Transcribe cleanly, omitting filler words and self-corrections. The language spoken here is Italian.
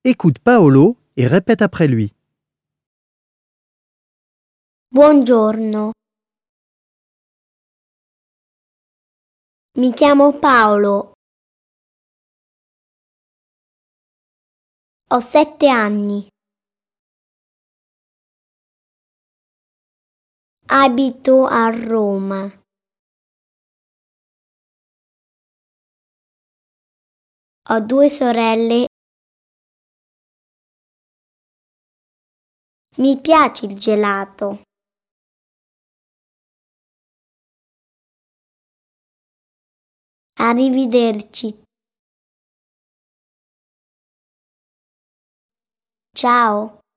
Écoute Paolo et répète après lui. Buongiorno. Mi chiamo Paolo. Ho 7 anni. Abito a Roma. Ho 2 sorelle. Mi piace il gelato. Arrivederci. Ciao.